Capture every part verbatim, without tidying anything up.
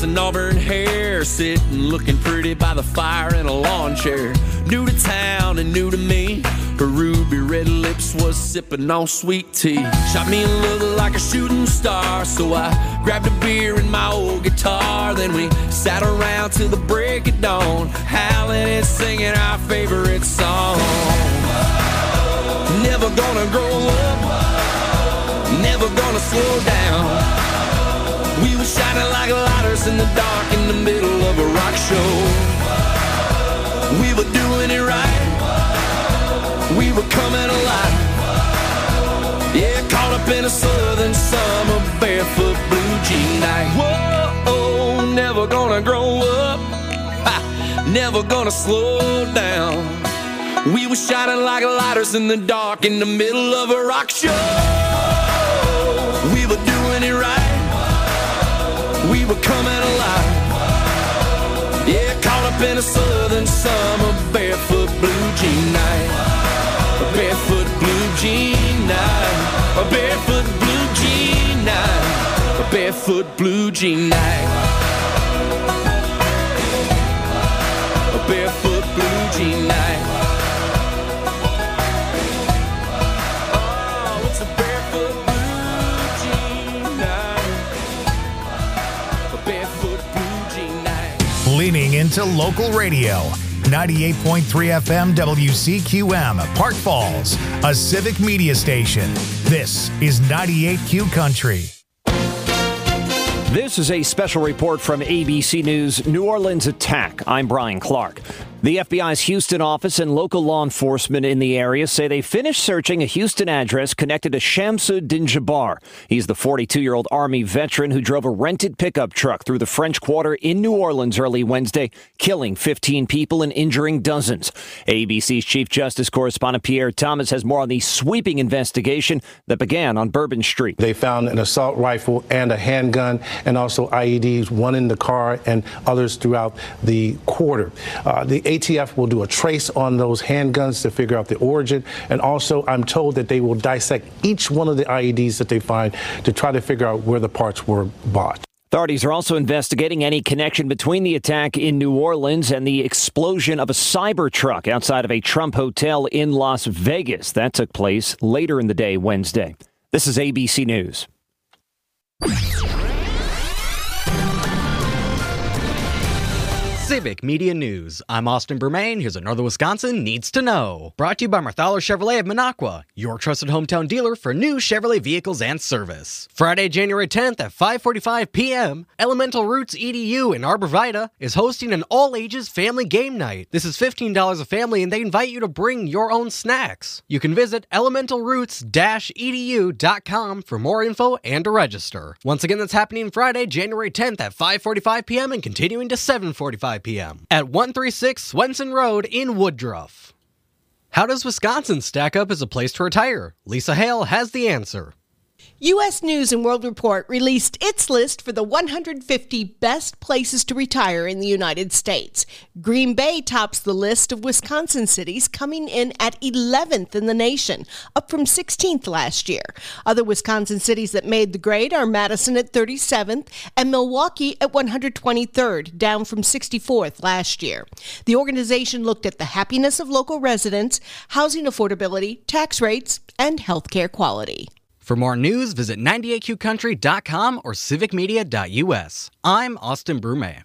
and auburn hair, sitting looking pretty by the fire in a lawn chair. New to town and new to me, her ruby red lips was sipping on sweet tea. Shot me a look like a shooting star, so I grabbed a beer and my old guitar. Then we sat around till the break of dawn, howling and singing our favorite song. Never gonna grow up, never gonna slow down. We were shining like lighters in the dark in the middle of a rock show. We were doing it right, we were coming alive. Yeah, caught up in a southern summer, barefoot blue jean night. Whoa, never gonna grow up, ha, never gonna slow down. We were shining like lighters in the dark in the middle of a rock show. We were doing it right, we were coming alive. Yeah, caught up in a southern summer, barefoot blue jean night. A barefoot blue jean night. A barefoot blue jean night. A barefoot blue jean night. A barefoot blue jean night. Oh, it's a barefoot blue jean night. A barefoot blue jean night. Leaning into local radio. ninety-eight point three F M W C Q M, Park Falls, a civic media station. This is ninety-eight Q Country. This is a special report from A B C News New Orleans attack. I'm Brian Clark. The F B I's Houston office and local law enforcement in the area say they finished searching a Houston address connected to Shamsuddin Jabbar. He's the forty-two-year-old Army veteran who drove a rented pickup truck through the French Quarter in New Orleans early Wednesday, killing fifteen people and injuring dozens. A B C's Chief Justice correspondent Pierre Thomas has more on the sweeping investigation that began on Bourbon Street. They found an assault rifle and a handgun and also I E Ds, one in the car and others throughout the quarter. Uh, the A T F will do a trace on those handguns to figure out the origin. And also, I'm told that they will dissect each one of the I E Ds that they find to try to figure out where the parts were bought. Authorities are also investigating any connection between the attack in New Orleans and the explosion of a Cybertruck outside of a Trump hotel in Las Vegas. That took place later in the day Wednesday. This is A B C News. Civic Media News. I'm Austin Bermain. Here's another Wisconsin Needs to Know. Brought to you by Marthaler Chevrolet of Minocqua, your trusted hometown dealer for new Chevrolet vehicles and service. Friday, January tenth at five forty-five p.m., Elemental Roots E D U in Arbor Vitae is hosting an all-ages family game night. This is fifteen dollars a family, and they invite you to bring your own snacks. You can visit elemental roots dash e d u dot com for more info and to register. Once again, that's happening Friday, January tenth at five forty-five p.m. and continuing to seven forty-five p.m. at one thirty-six Swenson Road in Woodruff. How does Wisconsin stack up as a place to retire? Lisa Hale has the answer. U S News and World Report released its list for the one hundred fifty best places to retire in the United States. Green Bay tops the list of Wisconsin cities, coming in at eleventh in the nation, up from sixteenth last year. Other Wisconsin cities that made the grade are Madison at thirty-seventh and Milwaukee at one hundred twenty-third, down from sixty-fourth last year. The organization looked at the happiness of local residents, housing affordability, tax rates, and healthcare quality. For more news, visit ninety-eight q country dot com or civic media dot u s. I'm Austin Brume.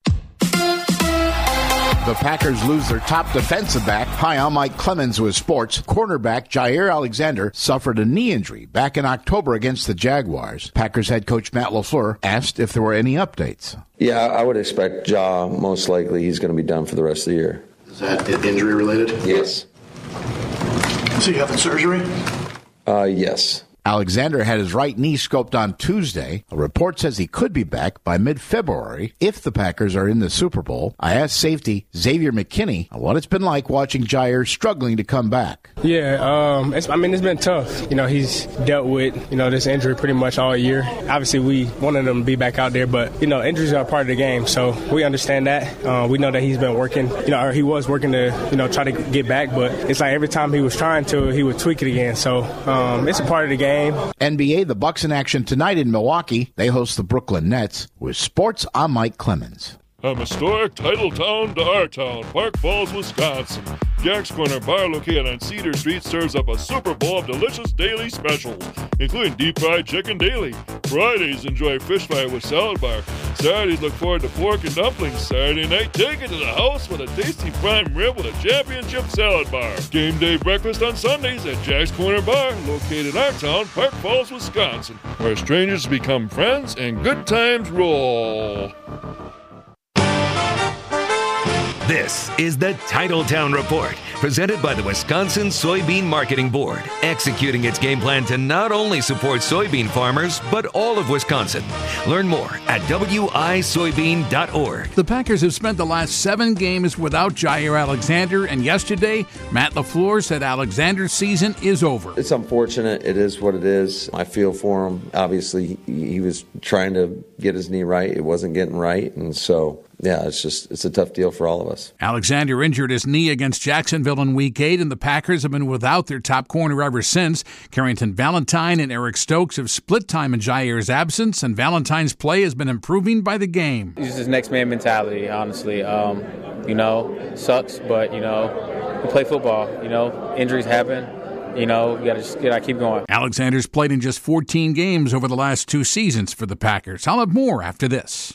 The Packers lose their top defensive back. Hi, I'm Mike Clemens with sports. Cornerback Jair Alexander suffered a knee injury back in October against the Jaguars. Packers head coach Matt LaFleur asked if there were any updates. Yeah, I would expect Ja, most likely he's going to be done for the rest of the year. Is that injury related? Yes. So you having surgery? Uh, yes. Alexander had his right knee scoped on Tuesday. A report says he could be back by mid-February if the Packers are in the Super Bowl. I asked safety Xavier McKinney what it's been like watching Jair struggling to come back. Yeah, um, it's, I mean, it's been tough. You know, he's dealt with, you know, this injury pretty much all year. Obviously, we wanted him to be back out there, but, you know, injuries are part of the game, so we understand that. Uh, we know that he's been working, you know, or he was working to, you know, try to get back, but it's like every time he was trying to, he would tweak it again. So um, it's a part of the game. game. N B A, the Bucks in action tonight in Milwaukee. They host the Brooklyn Nets. With sports, I'm Mike Clemens. From historic title town to our town, Park Falls, Wisconsin. Jack's Corner Bar, located on Cedar Street, serves up a Super Bowl of delicious daily specials, including deep fried chicken daily. Fridays, enjoy fish fry with salad bar. Saturdays, look forward to pork and dumplings. Saturday night, take it to the house with a tasty prime rib with a championship salad bar. Game day breakfast on Sundays at Jack's Corner Bar, located in our town, Park Falls, Wisconsin, where strangers become friends and good times roll. This is the Titletown Report, presented by the Wisconsin Soybean Marketing Board, executing its game plan to not only support soybean farmers, but all of Wisconsin. Learn more at W I soybean dot org. The Packers have spent the last seven games without Jair Alexander, and yesterday, Matt LaFleur said Alexander's season is over. It's unfortunate. It is what it is. I feel for him. Obviously, he, he was trying to get his knee right. It wasn't getting right, and so... yeah, it's just, it's a tough deal for all of us. Alexander injured his knee against Jacksonville in week eight, and the Packers have been without their top corner ever since. Carrington Valentine and Eric Stokes have split time in Jair's absence, and Valentine's play has been improving by the game. It's just next man mentality, honestly. Um, you know, sucks, but, you know, we play football. You know, injuries happen. You know, you gotta just gotta keep going. Alexander's played in just fourteen games over the last two seasons for the Packers. I'll have more after this.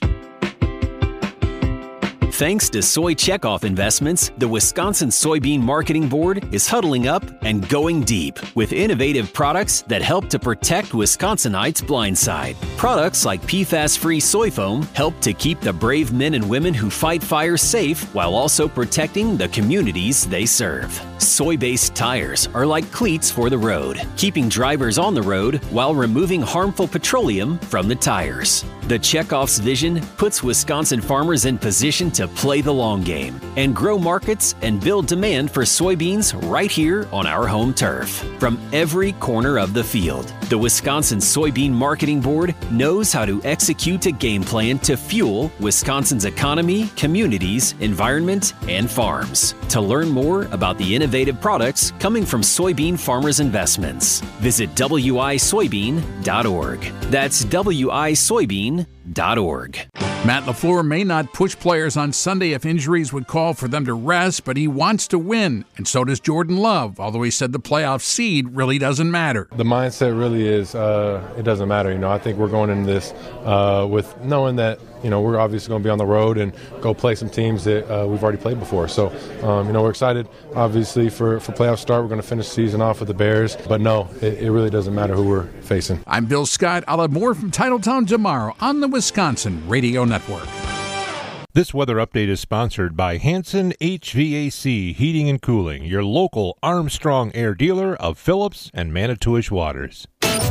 Thanks to Soy Checkoff Investments, the Wisconsin Soybean Marketing Board is huddling up and going deep with innovative products that help to protect Wisconsinites' blind side. Products like P FAS-free soy foam help to keep the brave men and women who fight fires safe while also protecting the communities they serve. Soy-based tires are like cleats for the road, keeping drivers on the road while removing harmful petroleum from the tires. The Checkoff's vision puts Wisconsin farmers in position to play the long game and grow markets and build demand for soybeans right here on our home turf. From every corner of the field, the Wisconsin Soybean Marketing Board knows how to execute a game plan to fuel Wisconsin's economy, communities, environment, and farms. To learn more about the innovative products coming from soybean farmers' investments, visit W I soybean dot org. That's W I soybean dot org. Matt LaFleur may not push players on Sunday if injuries would call for them to rest, but he wants to win, and so does Jordan Love, although he said the playoff seed really doesn't matter. The mindset really is uh, it doesn't matter. You know, I think we're going into this uh, with knowing that, you know, we're obviously going to be on the road and go play some teams that uh, we've already played before. So, um, you know, we're excited, obviously, for, for playoff start. We're going to finish the season off with the Bears. But, no, it, it really doesn't matter who we're facing. I'm Bill Scott. I'll have more from Titletown tomorrow on the Wisconsin Radio Network. This weather update is sponsored by Hanson H V A C Heating and Cooling, your local Armstrong Air dealer of Phillips and Manitowish Waters.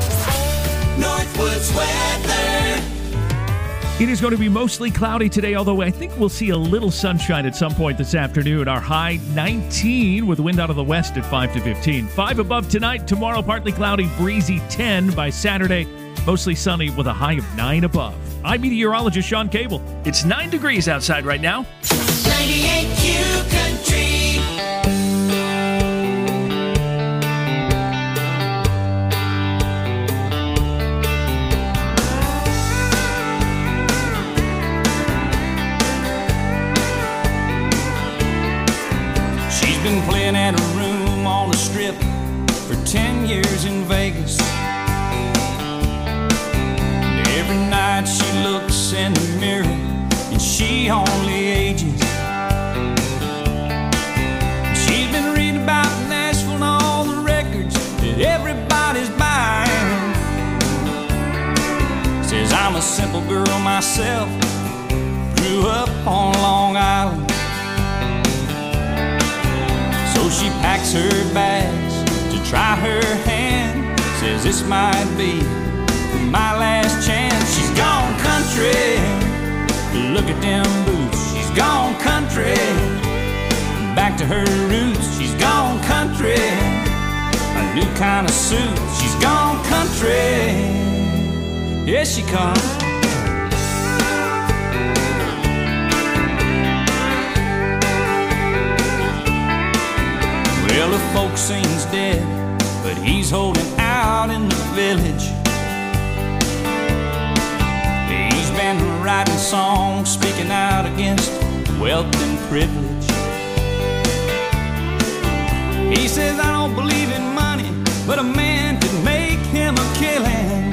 Northwoods weather. It is going to be mostly cloudy today, although I think we'll see a little sunshine at some point this afternoon. Our high nineteen with the wind out of the west at five to fifteen. five above tonight. Tomorrow, partly cloudy, breezy ten by Saturday. Mostly sunny with a high of nine above. I'm meteorologist Sean Cable. It's nine degrees outside right now. ninety-eight Q Country. She's been playing at a room on the strip for ten years in Vegas. Every night she looks in the mirror and she only ages. She's been reading about Nashville and all the records that everybody's buying. Says I'm a simple girl myself, grew up on Long Island. So she packs her bags to try her hand. Says this might be my last chance. She's gone country, look at them boots. She's gone country, back to her roots. She's gone country, a new kind of suit. She's gone country, yes she comes. Well, the folk sings dead, but he's holding out in the village. He's been writing songs, speaking out against wealth and privilege. He says, I don't believe in money, but a man could make him a killing.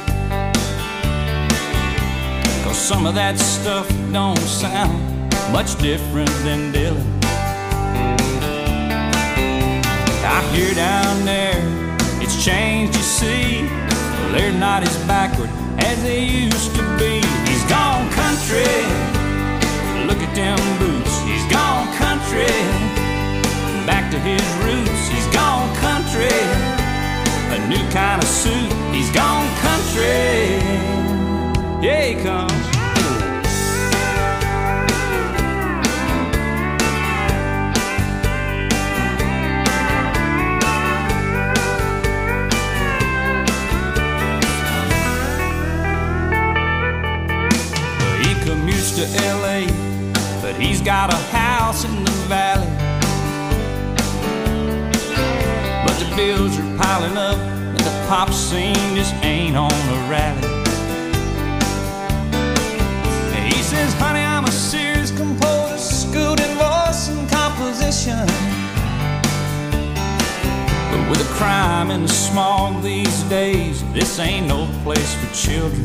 'Cause some of that stuff don't sound much different than Dylan. I hear down there, it's changed, you see. Well, they're not as backward as they used to be. He's gone country, look at them boots. He's gone country, back to his roots. He's gone country, a new kind of suit. He's gone country, yeah, he comes. To L A, but he's got a house in the valley. But the bills are piling up and the pop scene just ain't on a rally. He says, honey, I'm a serious composer, schooled in voice and composition. But with the crime and the smog these days, this ain't no place for children.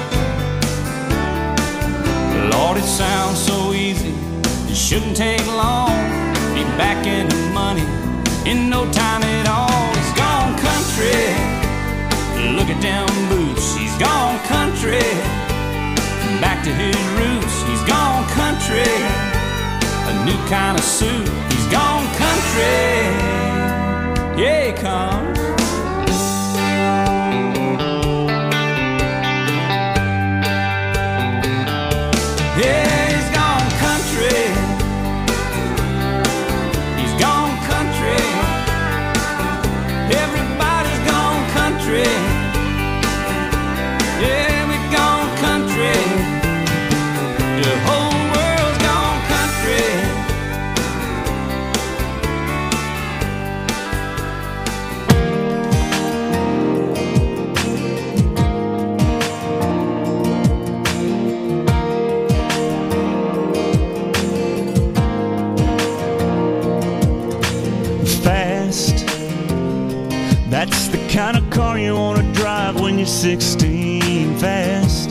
Lord, it sounds so easy, it shouldn't take long. Be back in the money in no time at all. He's gone country, look at them boots. He's gone country, back to his roots. He's gone country, a new kind of suit. He's gone country, yeah, he comes. Yeah, he's gone country. He's gone country. Everybody's gone country. Yeah, we've gone country. The whole world's gone country. That's the kind of car you want to drive when you're sixteen. Fast.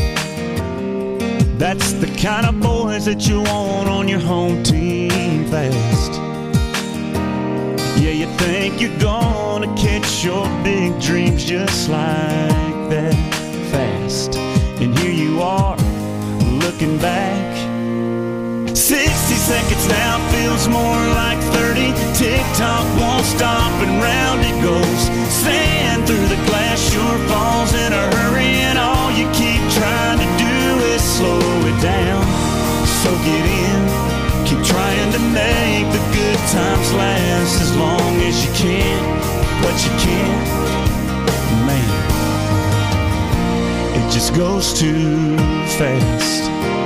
That's the kind of boys that you want on your home team. Fast. Yeah, you think you're gonna catch your big dreams just like that. Fast. And here you are, looking back. sixty seconds now feels more like thirty. Tick-tock won't stop and round it goes. Sand through the glass sure falls in a hurry, and all you keep trying to do is slow it down. Soak it in, keep trying to make the good times last as long as you can. But you can't, man, it just goes too fast.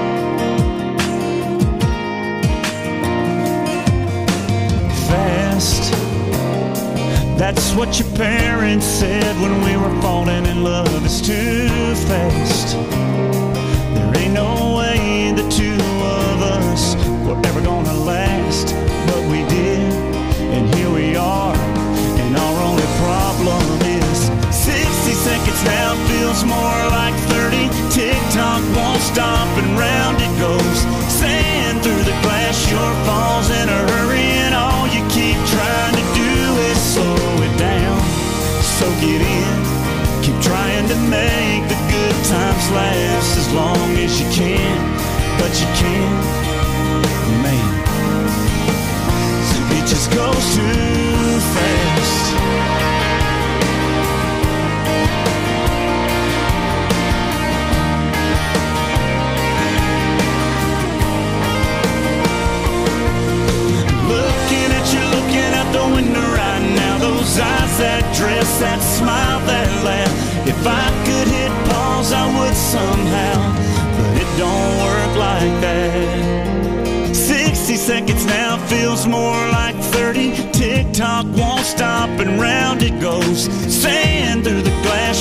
That's what your parents said when we were falling in love. It's too fast. There ain't no way the two of us were ever gonna last. But we did, and here we are. And our only problem is sixty seconds now feels more like thirty. Tick-tock won't stop and round it goes. Sand through the glass sure falls in a hurry, and all you keep trying to do is slow it down. Soak it in, keep trying to make the good times last as long as you can. But you can't, man, it just goes too fast. Eyes, that dress, that smile, that laugh. If I could hit pause, I would somehow, but it don't work like that. Sixty seconds now feels more like thirty. Tick-tock won't stop and round it goes. Sand through the glass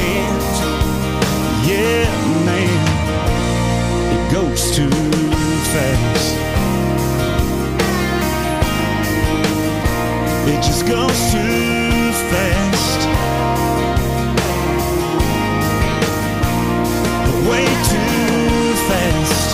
can't. Yeah, man, it goes too fast. It just goes too fast. Way too fast.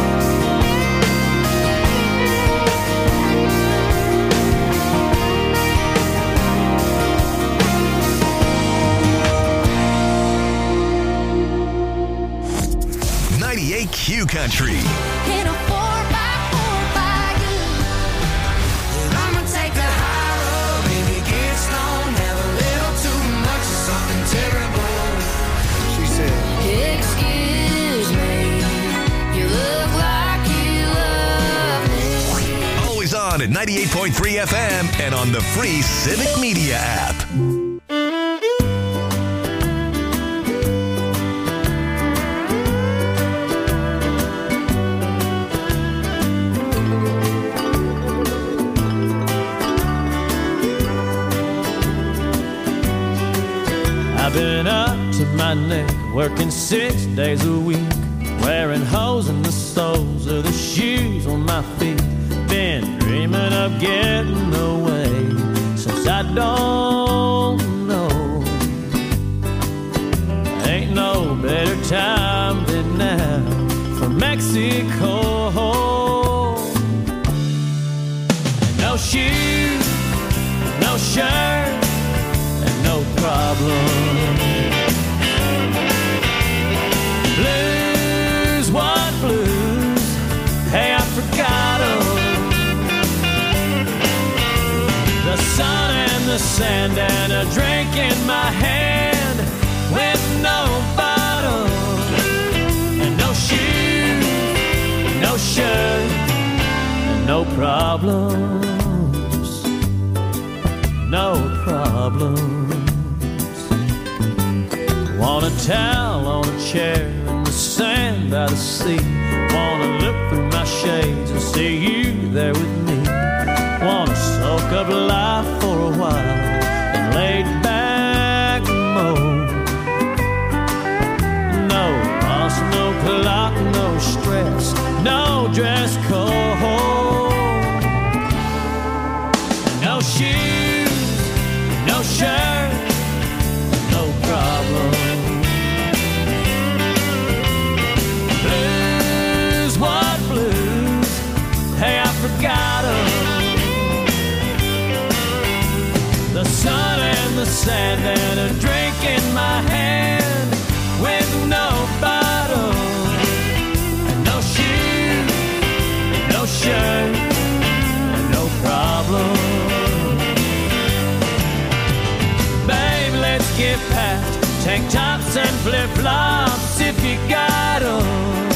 ninety-eight Q Country. In a four by four by you. And I'ma take the high road, baby, get stoned, have a little too much of something terrible. She said, Excuse me, you look like you love me. Always on at ninety-eight point three F M and on the free Civic Media app. I've been up to my neck, working six days a week, wearing holes in the soles of the shoes on my feet. Been dreaming of getting away since I don't know. Ain't no better time than now for Mexico. No shoes, no shirt, no problem. Blues, what blues? Hey, I forgot 'em. The sun and the sand and a drink in my hand with no bottle and no shoes, no shirt, and no problems, no problems. Want a towel on a chair in the sand by the sea. Wanna look through my shades and see you there with me. Wanna soak up life for a while and lay back mode. No boss, no clock, no stress, no dress code. No shoes, no shirt, no problem. Blues, what blues? Hey, I forgot 'em. The sun and the sand and a drink in my hand with no bottle and no shoes, no shirt, no problem. Babe, let's get past tank tops and flip-flops if you got 'em.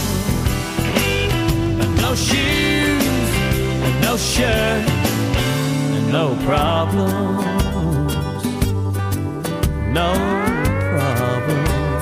No shoes, no shirt, no problems, no problems.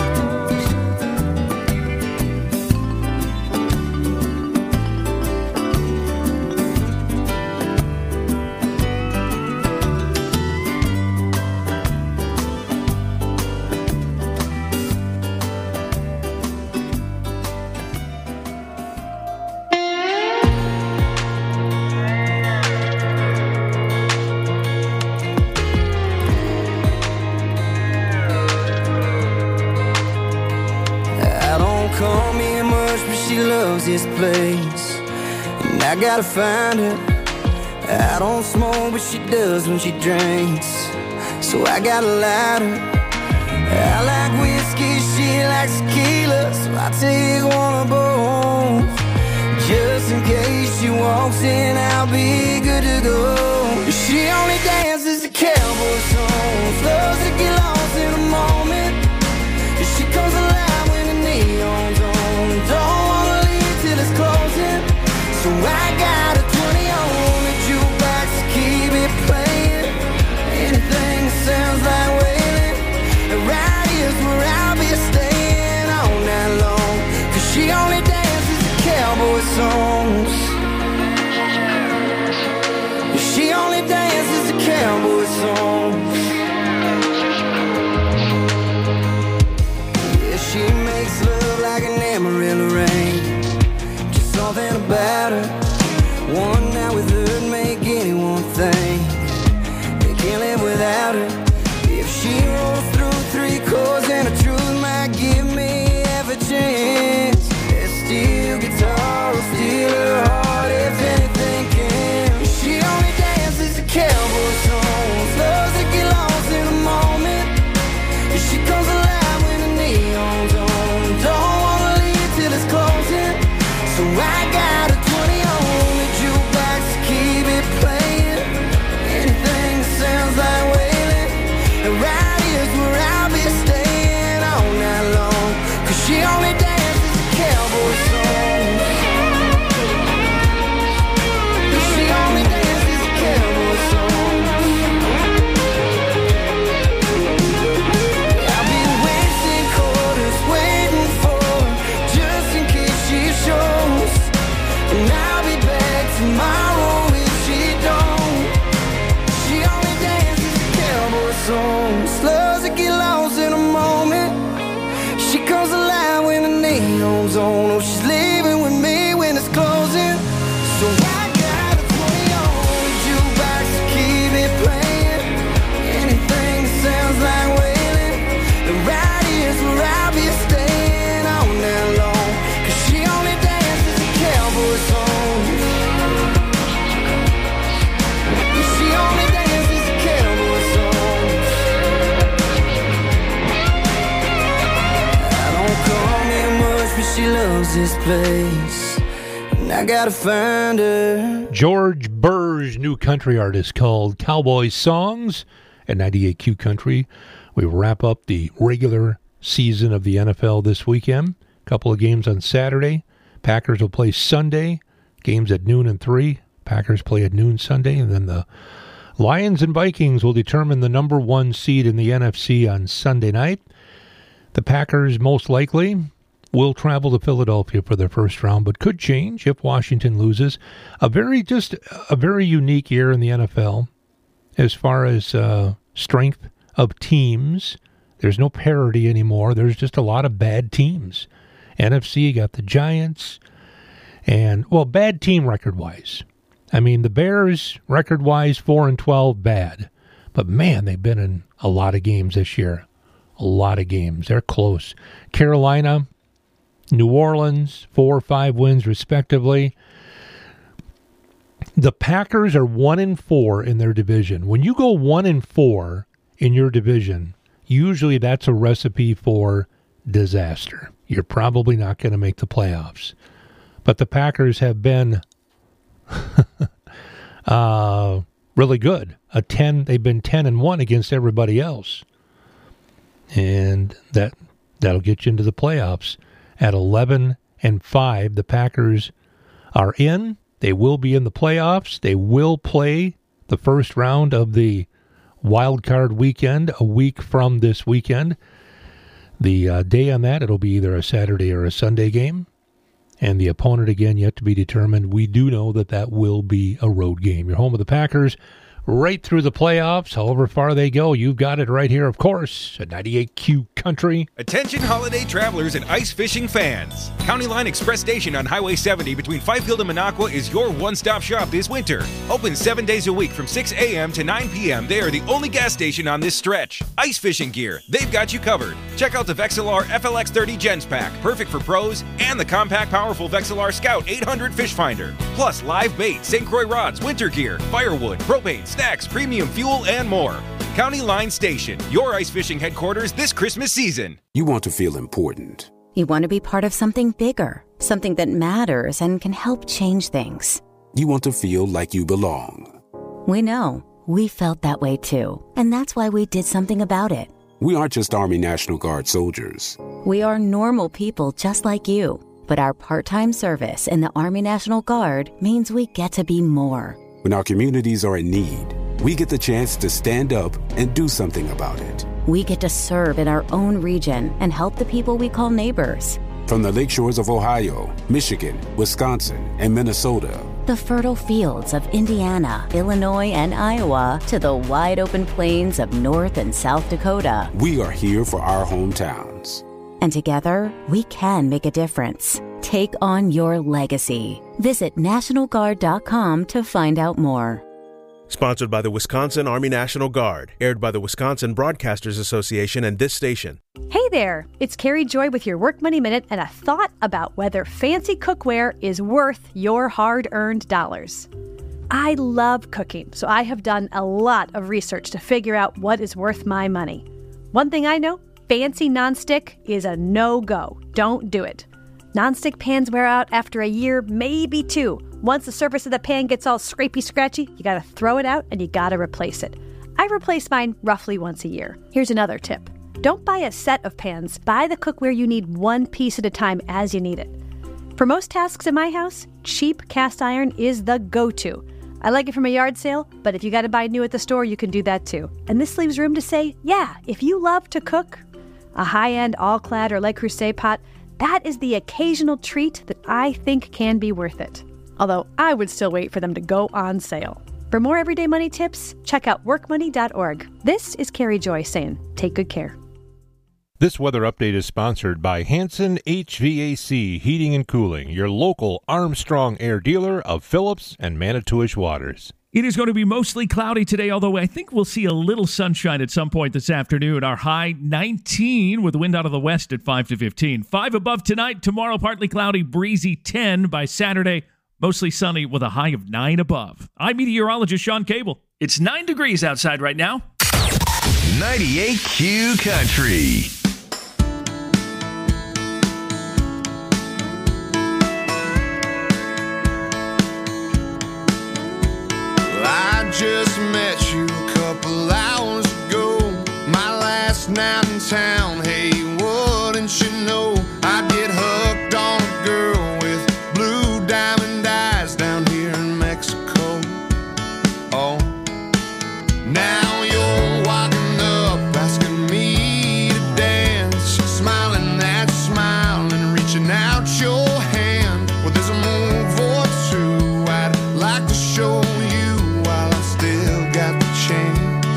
This place, and I gotta find her. I don't smoke, but she does when she drinks, so I got a lighter. I like whiskey, she likes tequila, so I take one of both. Just in case she walks in, I'll be good to go. She only dances to cowboy songs, loves to get lost in a moment. She comes alive when the neon's on. Don't wanna leave till it's closing, so I got a twenty on the jukebox to keep it playing. Anything that sounds like wailing, right here's where I'll be staying all night long. Cause she only dances to cowboy songs. home zone. Oh, she's leaving with me when it's closing. So I got a twenty-on jukebox to keep it playing. Anything that sounds like wailing. The right here's where I'll be staying all night long. Cause she only dances to cowboy songs. She only dances to cowboy songs. I don't come here much, but she loves this place. And I gotta find her. George Burr's new country artist called Cowboy Songs at ninety-eight Q Country. We wrap up the regular season of the N F L this weekend. A couple of games on Saturday. Packers will play Sunday. Games at noon and three. Packers play at noon Sunday. And then the Lions and Vikings will determine the number one seed in the N F C on Sunday night. The Packers most likely will travel to Philadelphia for their first round, but could change if Washington loses. A very just a very unique year in the N F L as far as uh, strength of teams. There's no parity anymore. There's just a lot of bad teams. N F C, you got the Giants, and well, bad team record-wise. I mean, the Bears record-wise four and twelve, bad, but man, they've been in a lot of games this year. A lot of games. They're close. Carolina, New Orleans, four or five wins respectively. The Packers are one and four in their division. When you go one and four in your division, usually that's a recipe for disaster. You're probably not going to make the playoffs. But the Packers have been uh, really good. A ten, they've been ten and one against everybody else, and that that'll get you into the playoffs. At eleven and five, the Packers are in. They will be in the playoffs. They will play the first round of the wild card weekend a week from this weekend. The uh, day on that, it'll be either a Saturday or a Sunday game. And the opponent, again, yet to be determined. We do know that that will be a road game. You're home with the Packers right through the playoffs. However far they go, you've got it right here, of course, at ninety-eight Q Country. Attention holiday travelers and ice fishing fans. County Line Express Station on Highway seventy between Fifield and Minocqua is your one-stop shop this winter. Open seven days a week from six a.m. to nine p.m. They are the only gas station on this stretch. Ice fishing gear, they've got you covered. Check out the Vexilar F L X thirty Gens Pack, perfect for pros, and the compact, powerful Vexilar Scout eight hundred Fish Finder. Plus live bait, Saint Croix rods, winter gear, firewood, propane, snacks, premium fuel, and more. County Line Station, your ice fishing headquarters this Christmas season. You want to feel important. You want to be part of something bigger, something that matters and can help change things. You want to feel like you belong. We know. We felt that way too. And that's why we did something about it. We aren't just Army National Guard soldiers. We are normal people just like you. But our part-time service in the Army National Guard means we get to be more. When our communities are in need, we get the chance to stand up and do something about it. We get to serve in our own region and help the people we call neighbors. From the lakeshores of Ohio, Michigan, Wisconsin, and Minnesota. The fertile fields of Indiana, Illinois, and Iowa to the wide open plains of North and South Dakota. We are here for our hometowns. And together, we can make a difference. Take on your legacy. Visit National Guard dot com to find out more. Sponsored by the Wisconsin Army National Guard. Aired by the Wisconsin Broadcasters Association and this station. Hey there, it's Carrie Joy with your Work Money Minute and a thought about whether fancy cookware is worth your hard-earned dollars. I love cooking, so I have done a lot of research to figure out what is worth my money. One thing I know, fancy nonstick is a no-go. Don't do it. Nonstick pans wear out after a year, maybe two. Once the surface of the pan gets all scrapey scratchy, you gotta throw it out and you gotta replace it. I replace mine roughly once a year. Here's another tip. Don't buy a set of pans. Buy the cookware you need one piece at a time as you need it. For most tasks in my house, cheap cast iron is the go-to. I like it from a yard sale, but if you gotta buy new at the store, you can do that too. And this leaves room to say, yeah, if you love to cook, a high-end all-clad or Le Creuset pot, that is the occasional treat that I think can be worth it. Although I would still wait for them to go on sale. For more everyday money tips, check out work money dot org. This is Carrie Joy saying, take good care. This weather update is sponsored by Hanson H V A C Heating and Cooling, your local Armstrong Air dealer of Phillips and Manitowish Waters. It is going to be mostly cloudy today, although I think we'll see a little sunshine at some point this afternoon. Our high nineteen with wind out of the west at five to fifteen. five above tonight. Tomorrow, partly cloudy, breezy ten. By Saturday, mostly sunny with a high of nine above. I'm meteorologist Sean Cable. It's nine degrees outside right now. ninety-eight Q Country. I just met you a couple hours ago, my last night in town. Hey, wouldn't you know I get hooked on a girl with blue diamond eyes down here in Mexico. Oh, now you're walking up asking me to dance, smiling that smile and reaching out your hand. Well, there's a move or two I'd like to show you while I still got the chance.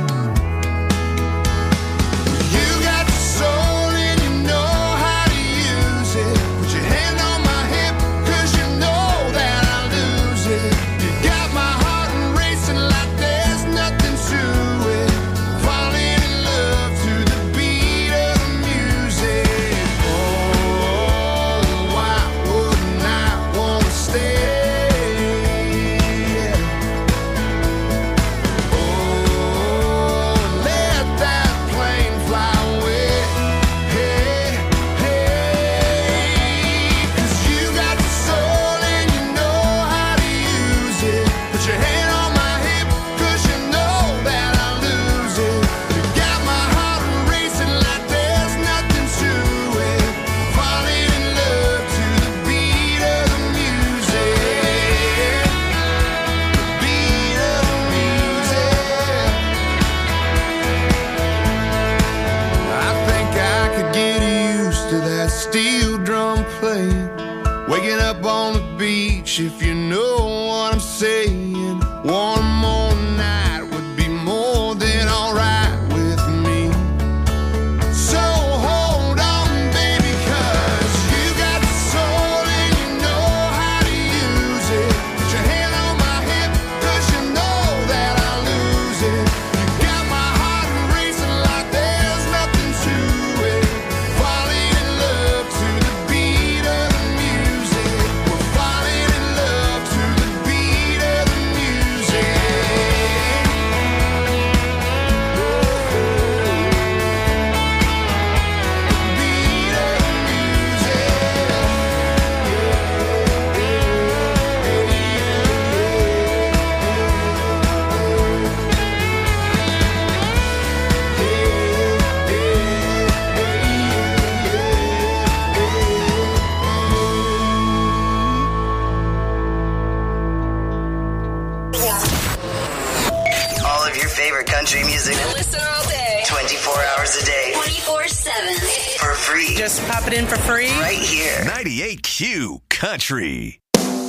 You got the soul and you know how to use it. Put your hand on my hip, cause you know that I'll lose it. You got my heart racing like there's nothing to it. Falling in love to the beat of the music. Oh, why wouldn't I wanna stay? Steel drum playing, waking up on the beach, if you know what I'm saying. One more night would be more than alright with me. So hold on, baby, cause you got the soul and you know how to use it. Put your hand on my hip, cause you know that I'll lose it. You got my heart racing like there's nothing to it. Falling in love to the beat of the music. We're falling in love to the beat of the music. All of your favorite country music. Listen all day. twenty-four hours a day. twenty-four seven. For free. Just pop it in for free. Right here. ninety-eight Q Country.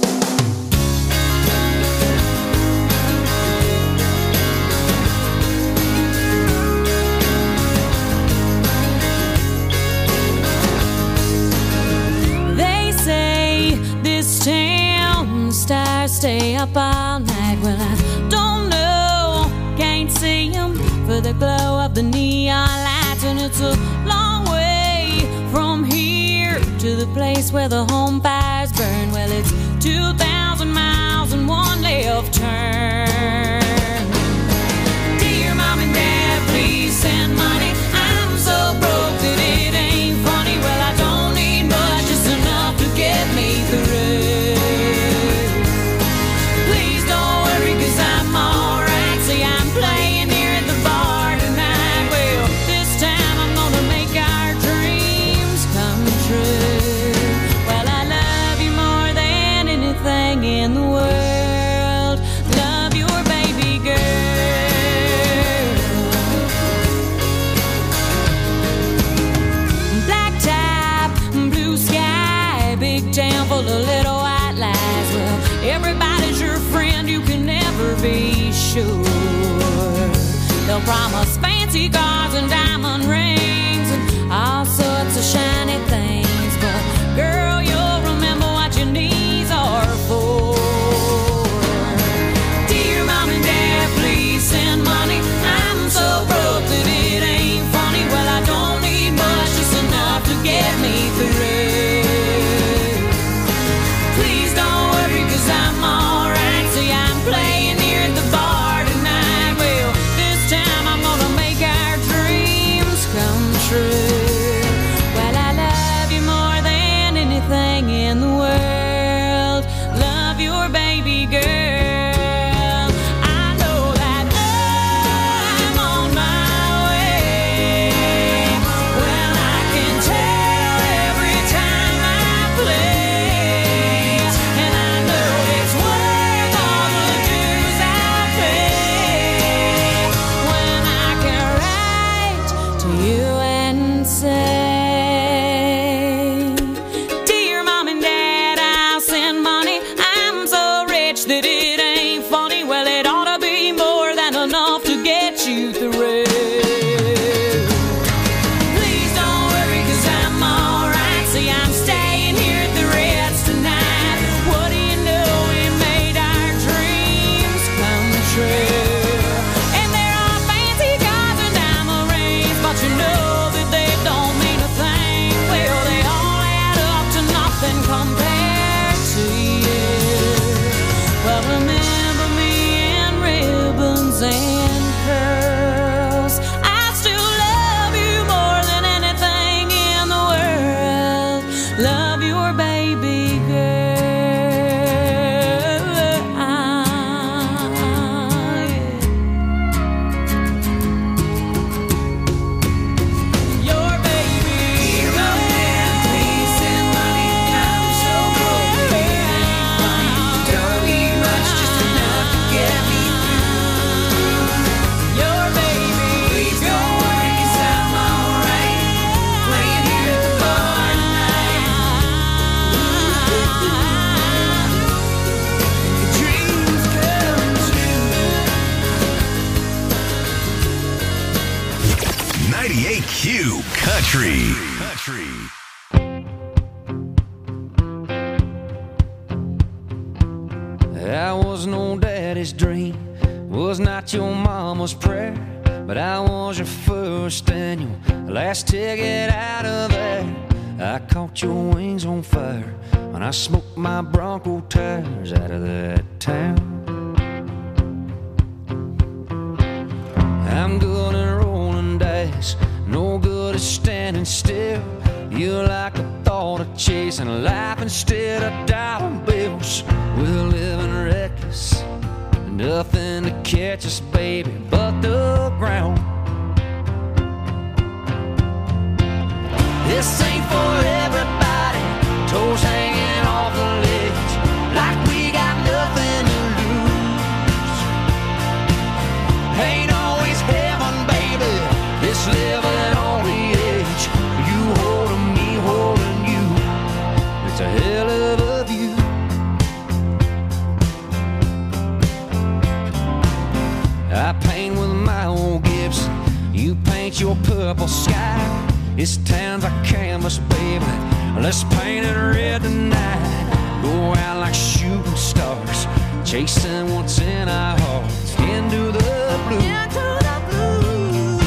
They say this town stars stay up all night. Well, I don't know, can't see them for the glow of the neon lights. And it's a long way from here to the place where the home fires burn. Well, it's two thousand miles and one left turn. Dear Mom and Dad, please send money. I'm so broke that it ain't funny. Well, I don't need much, just enough to get me through. Please don't worry, cause I'm alright. See, I'm playing here at the bar tonight. Well, this time I'm gonna make our dreams come true. Well, I love you more than anything in the world. Love your baby girl. Black top, blue sky, big town full of little white lies. Well, everybody's your friend, you can never be sure. They'll promise fancy cars and diamond rings and daddy's dream was not your mama's prayer, but I was your first and your last ticket out of there. I caught your wings on fire when I smoked my Bronco tires out of that town. I'm good at rolling dice, no good at standing still. You like the thought of chasing life instead of dollar bills. We're living reckless, nothing to catch us, baby, but the ground. This ain't for everybody, toes hanging off the ledge, like we got nothing to lose. Ain't always heaven, baby, this living on the edge. You holding me, holding you, it's a hell of a view. I paint with my old Gibson, you paint your purple sky. This town's a canvas, baby, let's paint it red tonight. Go out like shooting stars, chasing what's in our hearts, into the blue. Into the blue.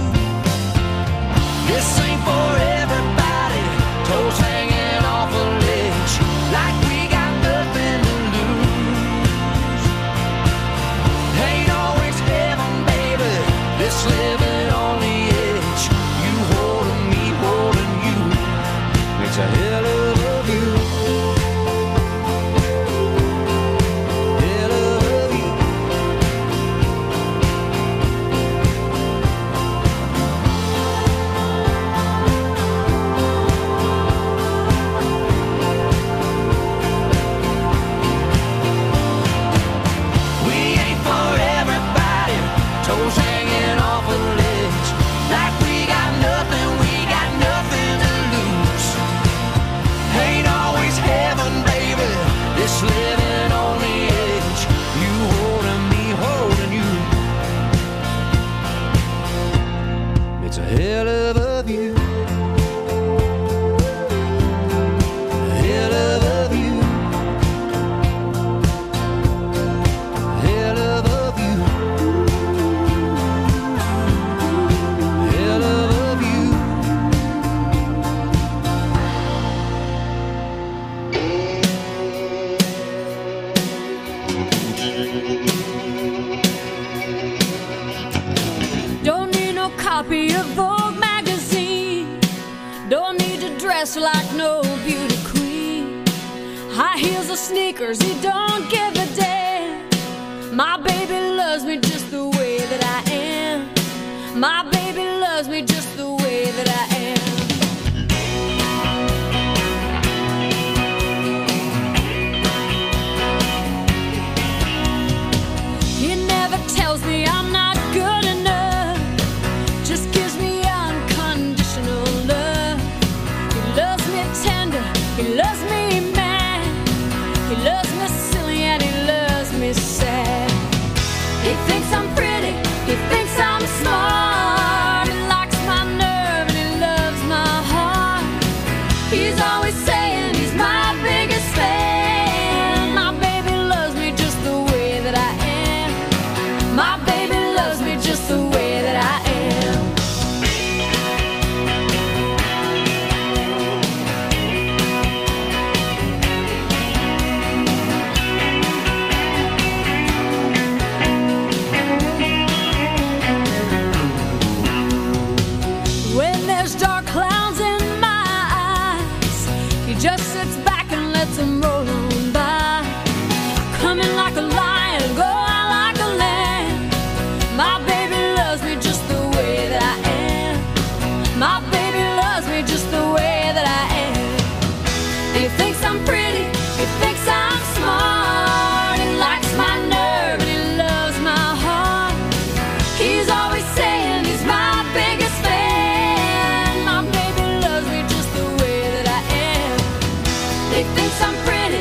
This ain't for everybody, toes hanging off a ledge, like we got nothing to lose. Ain't always heaven, baby, this living on the edge. You holding me, holding you, it's a hell of a view. Hell of a view. We ain't for everybody, toes hanging off a ledge, like we got nothing, we got nothing to lose. Ain't always heaven, baby, this living on the edge. You holding me, holding you, it's a hell of a view. Hell of a view. Hell of a view. Hell of a view. Don't need no copy of Vogue magazine. Don't need to dress like no beauty queen. High heels or sneakers, he don't give a damn. My baby loves me just the way that I am. My baby loves me just the way that I am. He never tells me I'm not good enough, just gives me unconditional love. He loves me tender, he loves me mad, he loves me silly and he loves me sad. He thinks I'm pretty, he thinks I'm smart, he likes my nerve and he loves my heart. He's always saying he's my biggest fan. My baby loves me just the way that I am. My baby loves me just the way that I am. When there's dark clouds in my eyes, he just sits back and lets them roll on by. Coming like a lion, go out like a lamb. My baby loves me just the way that I am. My baby loves me just the way that I am. He thinks I'm pretty, he thinks I'm smart, he likes my nerve and he loves my heart. He's always saying he's my biggest fan. My baby loves me just the way that I am. He thinks I'm pretty,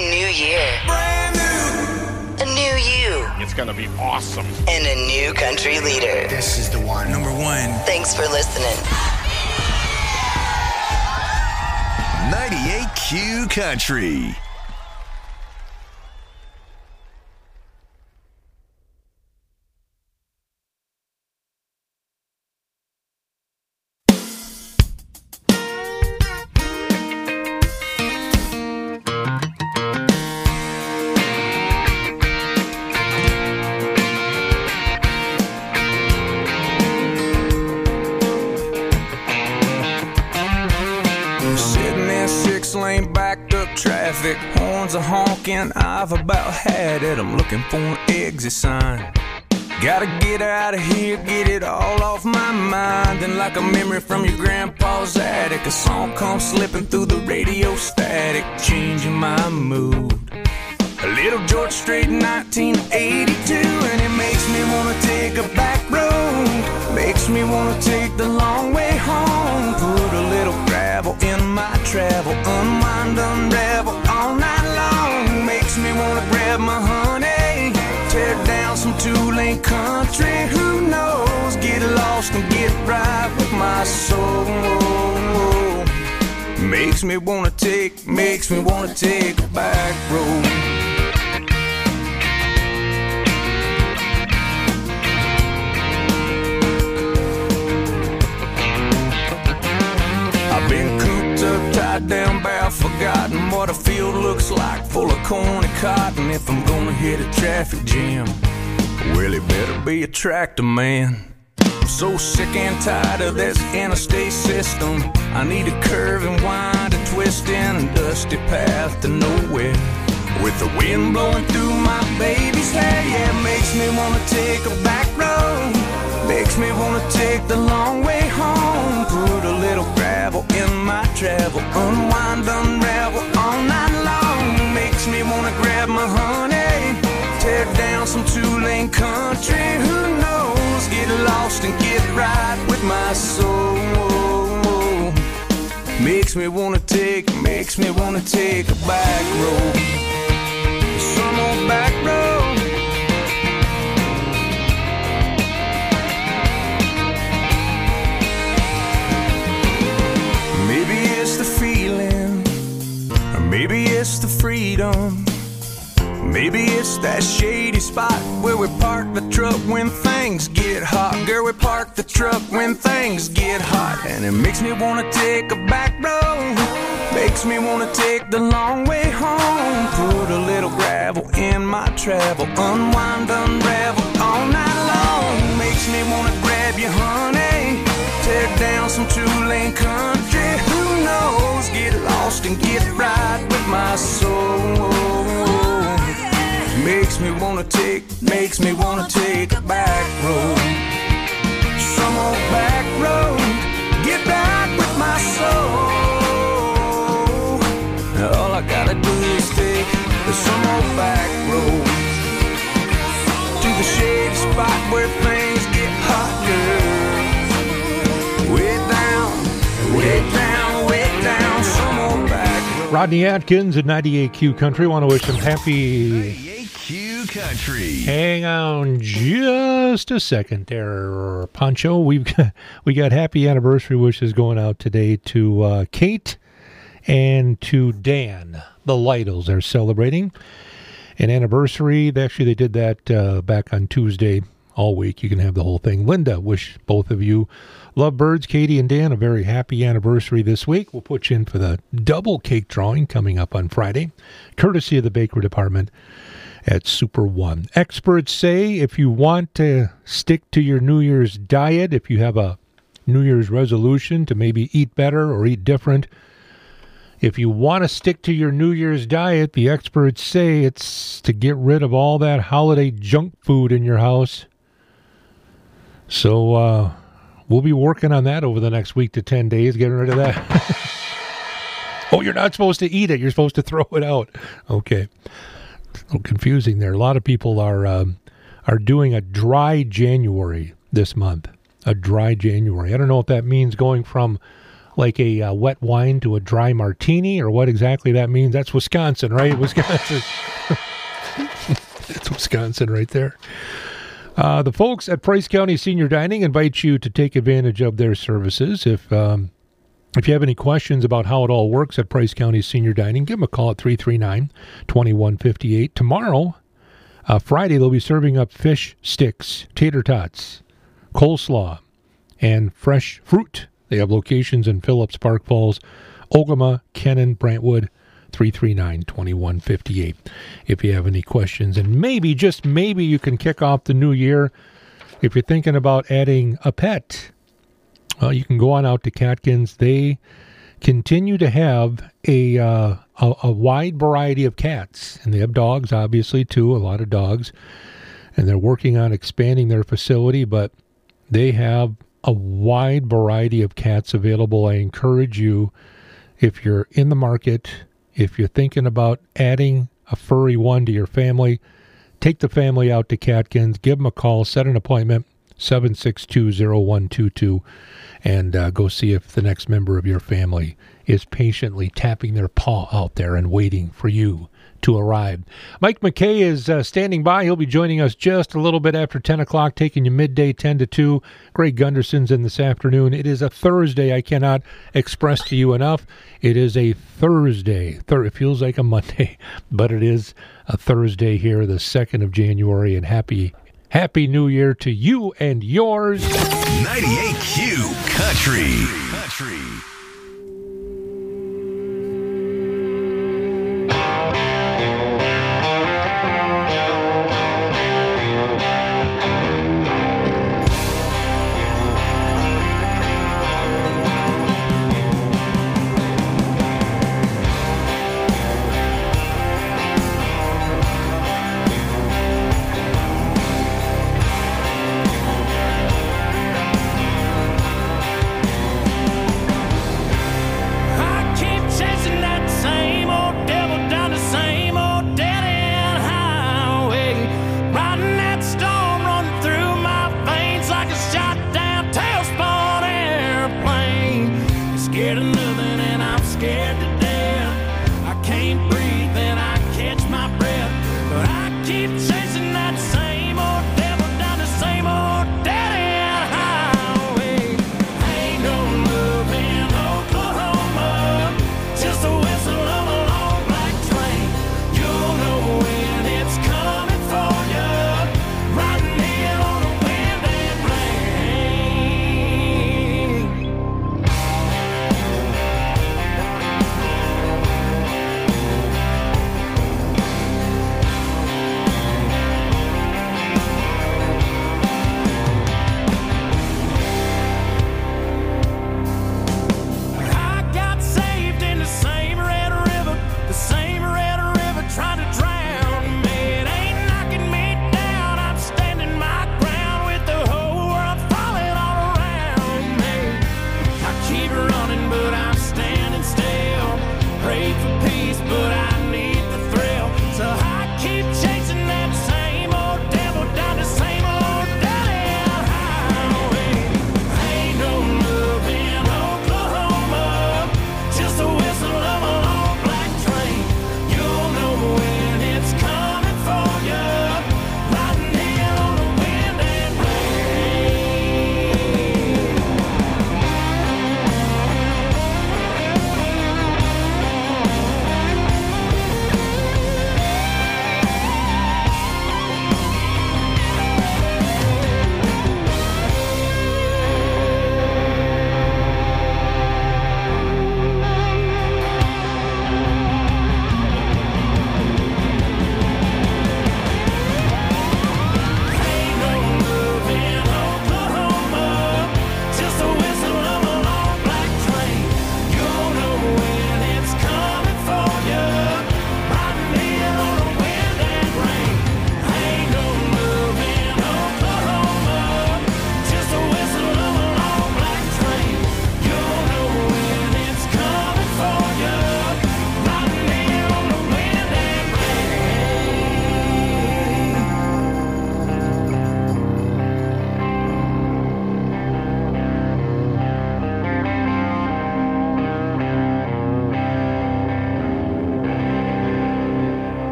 new year. Brand new. A new you. It's going to be awesome. And a new country leader. This is the one. Number one. Thanks for listening. ninety-eight Q Country. Traffic, horns are honking, I've about had it. I'm looking for an exit sign. Gotta get out of here, get it all off my mind. And like a memory from your grandpa's attic, a song comes slipping through the radio static, changing my mood. A little George Strait, nineteen eighty-two, and it makes me wanna take a back road. Makes me wanna take the long way home. Put a little gravel in my travel, unwind, unravel all night long. Makes me wanna grab my honey, tear down some two-lane country. Who knows? Get lost and get right with my soul. Makes me wanna take, makes me wanna take a back road. I've been cooped up, tied down, bad, forgotten what a field looks like, full of corn and cotton. If I'm gonna hit a traffic jam, well, it better be a tractor man. I'm so sick and tired of this interstate system. I need a curve and wind and twist in a dusty path to nowhere. With the wind blowing through my baby's hair, yeah, it makes me wanna take a back road. Makes me wanna take the long way home. Put a little gravel in my travel, unwind, unravel all night long. Makes me wanna grab my honey, tear down some two-lane country. Who knows? Get lost and get right with my soul. Makes me wanna take, makes me wanna take a back road. Some old back road. Maybe it's the feeling, or maybe it's the freedom. Maybe it's that shady spot where we park the truck when things get hot. Girl, we park the truck when things get hot. And it makes me wanna take a back road. Makes me wanna take the long way home. Put a little gravel in my travel, unwind, unravel all night long. Makes me wanna grab you, honey, tear down some two-lane country. Who knows? Get lost and get right with my soul. Makes me wanna take, makes me wanna take a back road. Some old back road, get back with my soul. All I gotta do is take some old back road to the shady spot where things get hot, girl. Way down, way down, way down, some old back road. Rodney Atkins at ninety-eight Q Country. Want to wish him happy Q Country. Hang on just a second there, Pancho. We've got, we got happy anniversary wishes going out today to uh, Kate and to Dan. The Lytles are celebrating an anniversary. Actually, they did that uh, back on Tuesday all week. You can have the whole thing. Linda, wish both of you lovebirds, Katie and Dan, a very happy anniversary this week. We'll put you in for the double cake drawing coming up on Friday, courtesy of the bakery department at Super One. Experts say if you want to stick to your New Year's diet, if you have a New Year's resolution to maybe eat better or eat different, if you want to stick to your New Year's diet, the experts say it's to get rid of all that holiday junk food in your house. So uh, we'll be working on that over the next week to ten days, getting rid of that. Oh, you're not supposed to eat it. You're supposed to throw it out. Okay. A little confusing there. A lot of people are um, are doing a dry January this month. A dry January. I don't know if that means going from like a uh, wet wine to a dry martini, or what exactly that means. That's Wisconsin, right? Wisconsin. That's Wisconsin right there. Uh, the folks at Price County Senior Dining invite you to take advantage of their services. If um, if you have any questions about how it all works at Price County Senior Dining, give them a call at three three nine, two one five eight. Tomorrow, uh, Friday, they'll be serving up fish sticks, tater tots, coleslaw, and fresh fruit. They have locations in Phillips, Park Falls, Ogama, Kennon, Brantwood, three three nine, two one five eight. If you have any questions, and maybe, just maybe, you can kick off the new year if you're thinking about adding a pet. Well, you can go on out to Catkins. They continue to have a, uh, a a wide variety of cats, and they have dogs, obviously, too, a lot of dogs, and they're working on expanding their facility, but they have a wide variety of cats available. I encourage you, if you're in the market, if you're thinking about adding a furry one to your family, take the family out to Catkins, give them a call, set an appointment, seven six two, zero one two two, and uh, go see if the next member of your family is patiently tapping their paw out there and waiting for you to arrive. Mike McKay is uh, standing by. He'll be joining us just a little bit after ten o'clock, taking you midday ten to two. Greg Gunderson's in this afternoon. It is a Thursday. I cannot express to you enough. It is a Thursday. Thur- it feels like a Monday, but it is a Thursday here, the second of January, and happy, happy New Year to you and yours. ninety-eight Q Country. Country.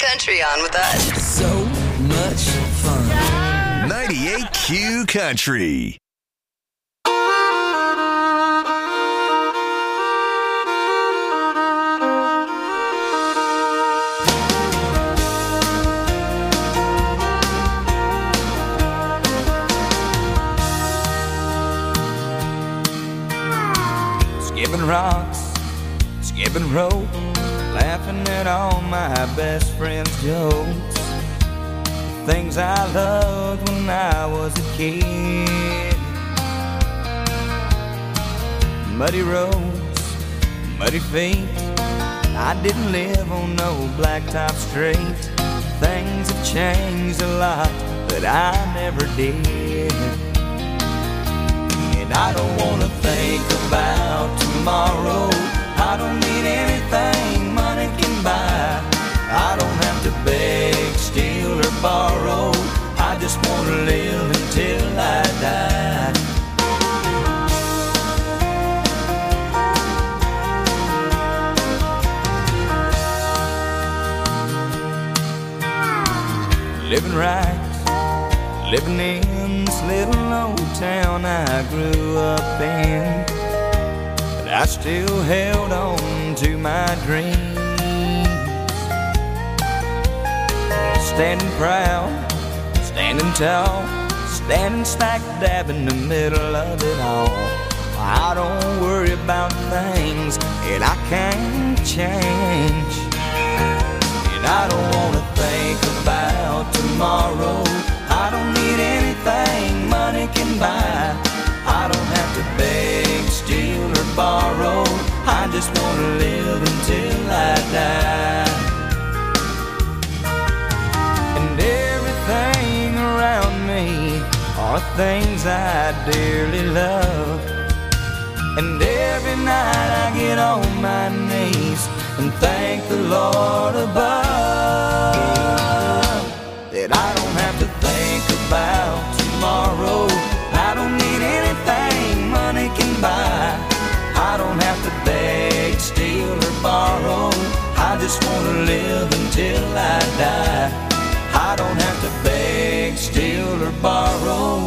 country on with us. So much fun. ninety-eight Q Country. Skipping rocks, skipping rope, laughing at all my best friends' jokes. Things I loved when I was a kid. Muddy roads, muddy feet. I didn't live on no blacktop street. Things have changed a lot, but I never did. And I don't wanna think about tomorrow. I don't need anything money can buy. I don't have to beg, steal, or borrow. I just wanna live until I die. Living right, living in this little old town I grew up in. But I still held on to my dreams. Standing proud, standing tall, standing smack dab in the middle of it all. I don't worry about things that I can't change. And I don't wanna think about tomorrow. I don't need anything money can buy. I don't have to beg, steal, or borrow. I just wanna live until I die. And everything around me are things I dearly love. And every night I get on my knees and thank the Lord above that I don't have to think about tomorrow. I don't need anything money can buy. I don't have to beg, steal, or borrow. I just wanna live until I die. I don't have to beg, steal, or borrow.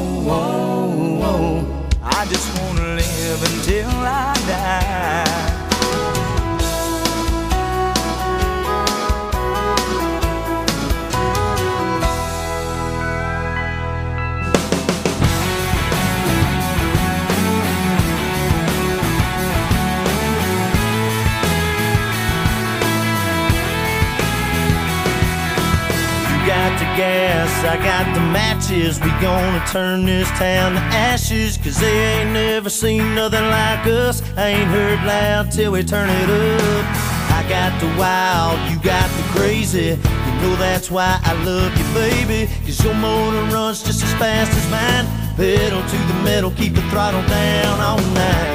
I just wanna live until I die. Got the gas, I got the matches. We gonna turn this town to ashes, cause they ain't never seen nothing like us. I ain't heard loud till we turn it up. I got the wild, you got the crazy. You know that's why I love you, baby, cause your motor runs just as fast as mine. Pedal to the metal, keep the throttle down all night.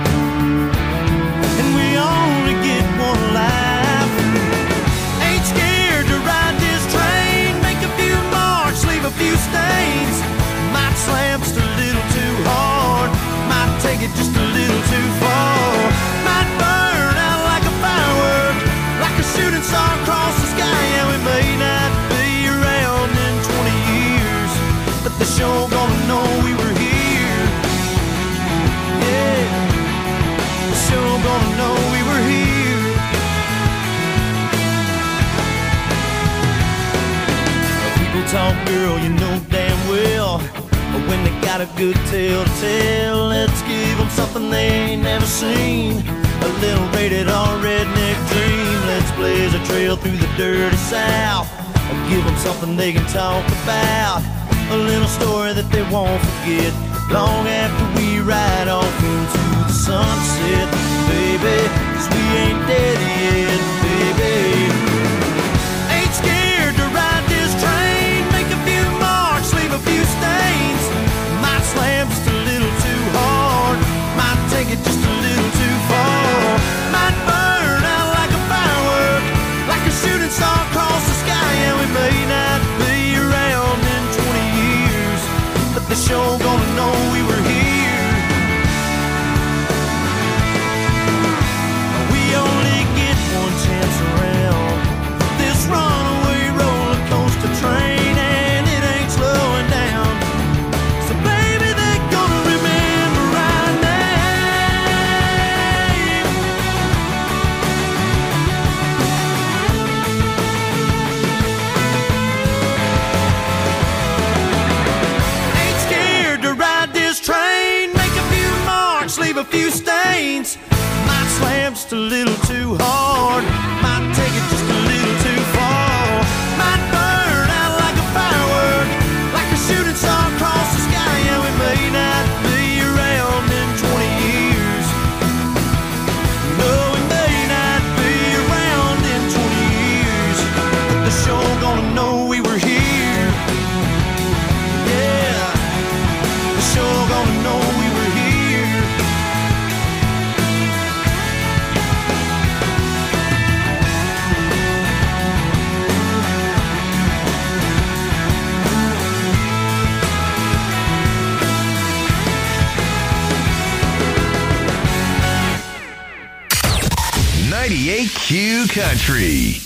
And we only get one life. Ain't scared to ride this train. Make a few marks, leave a few stains. Might slam just a little too hard. Might take it just a little too far. Might burn out like a firework, like a shooting star across the sky. And we may not be around in twenty years, but the show gonna know we were here. Yeah, the show gonna know we were here. People talk, girl, you know damn well, but when they got a good tale to tell, let's give them something they ain't never seen. A little rated R redneck dream. Let's blaze a trail through the dirty South and give them something they can talk about. A little story that they won't forget long after we ride off into the sunset, baby, cause we ain't dead yet, baby. Ain't scared to ride this train. Make a few marks, leave a few stains. Might slam just a little too hard. Might take it just a little too far. Might burn out like a firework, like a shooting star across the sky. And we may not be around in twenty years, but the show gonna know we were here. We only get one chance around. This runaway leave a few stains. Might slam just a little too hard. Might take it just a little too far. Might burn out like a firework, like a shooting star across the sky. Yeah, we may not be around in twenty years. No, we may not be around in twenty years, but they're sure gonna know we were here. Yeah, they're sure gonna know we were here. ninety-eight Q Country.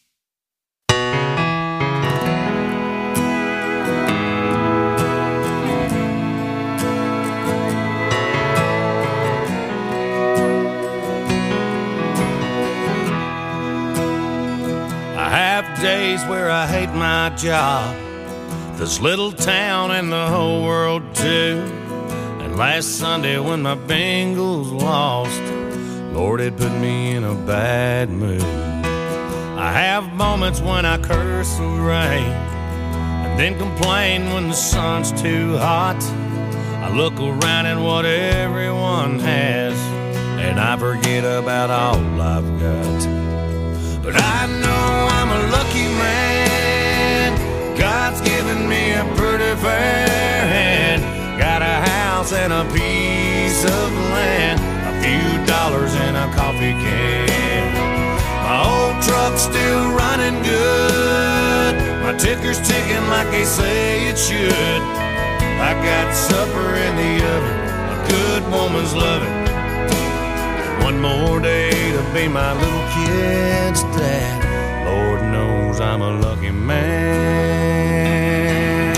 I have days where I hate my job, this little town and the whole world too. And last Sunday when my Bengals lost, Lord, it put me in a bad mood. I have moments when I curse the rain and then complain when the sun's too hot. I look around at what everyone has and I forget about all I've got. But I know I'm a lucky man. God's given me a pretty fair hand. Got a house and a piece of land, a few dollars in a coffee can. My old truck's still running good. My ticker's ticking like they say it should. I got supper in the oven, a good woman's loving. One more day to be my little kid's dad. Lord knows I'm a lucky man.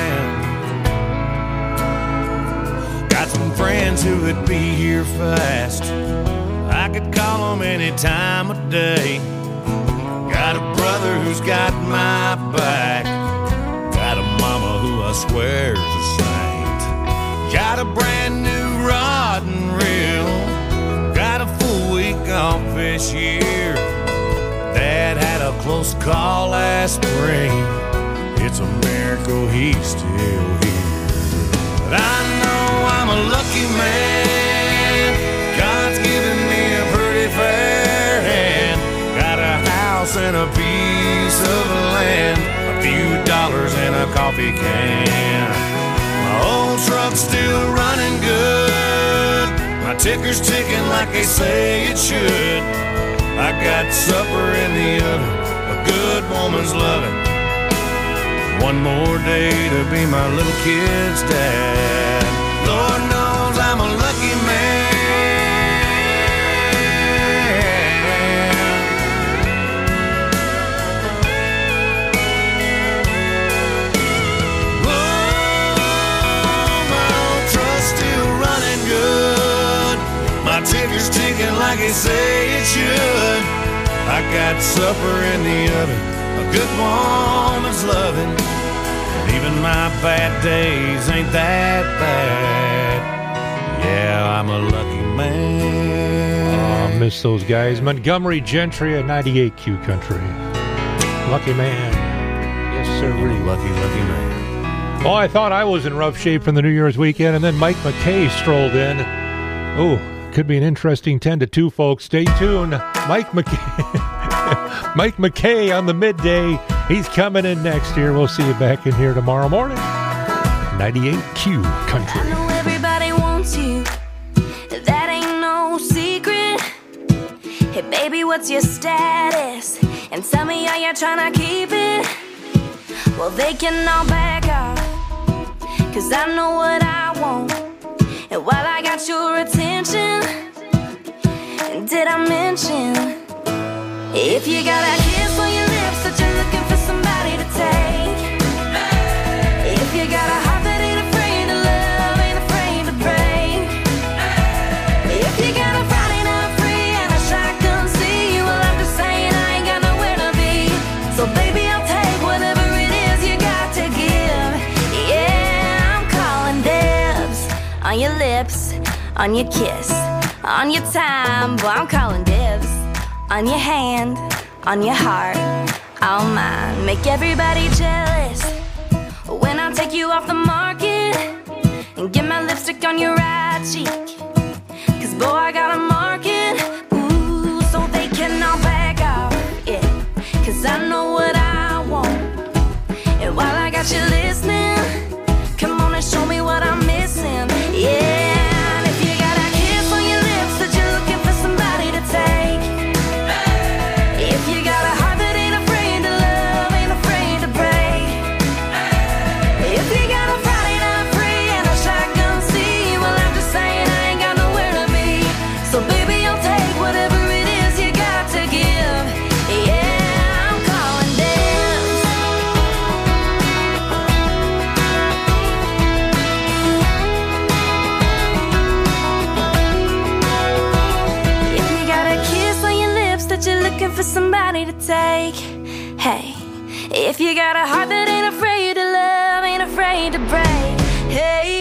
Got some friends who would be here fast. I could call them any time of day. Got a brother who's got my back. Got a mama who I swear's a saint. Got a brand new rod and reel. Got a full week off this year. Dad had a close call last spring. It's a miracle he's still here. But I know I'm a lucky man. God's given me a pretty fair hand. Got a house and a piece of land, a few dollars in a coffee can. My old truck's still running good. My ticker's ticking like they say it should. I got supper in the oven, a good woman's loving. One more day to be my little kid's dad. Lord knows I'm a lucky man. My ticker's ticking like they say it should. I got supper in the oven, a good woman's loving. And even my bad days ain't that bad. Yeah, I'm a lucky man. Oh, miss those guys. Montgomery Gentry at ninety-eight Q Country. Lucky man. Yes, sir. Lucky, lucky man. Oh, I thought I was in rough shape from the New Year's weekend, and then Mike McKay strolled in. Oh, could be an interesting ten to two, folks. Stay tuned. Mike McKay, Mike McKay on the midday. He's coming in next year. We'll see you back in here tomorrow morning. ninety-eight Q Country. I know everybody wants you. That ain't no secret. Hey, baby, what's your status? And tell me how you're trying to keep it. Well, they can all back off, 'cause I know what I want. And while I got your attention, did I mention, if you got a kiss on your lips that you're looking for somebody to take, if you got a heart that ain't afraid to love, ain't afraid to break, if you got a Friday night free and a shotgun see, well, I'm just saying I ain't got nowhere to be. So baby, I'll take whatever it is you got to give. Yeah, I'm calling dibs on your lips, on your kiss. on your time, boy, I'm calling dibs. On your hand, on your heart, all mine. Make everybody jealous when I take you off the market and get my lipstick on your right cheek. Cause boy, I got a market, ooh, so they can all back off, yeah. Cause I know what I want. And while I got you listening, come on and show me what I'm missing, yeah. And if you got a kiss on your lips that you're looking for somebody to take, if you got a heart that ain't afraid to love, ain't afraid to break, if you got a Friday night free and a shotgun seat, well, I'm just saying I ain't got nowhere to be. So baby, I'll take whatever it is you got to give, yeah. I'm calling dibs. If you got a kiss on your lips that you're looking for somebody to take, hey. If you got a heart that ain't afraid to love, ain't afraid to break, hey.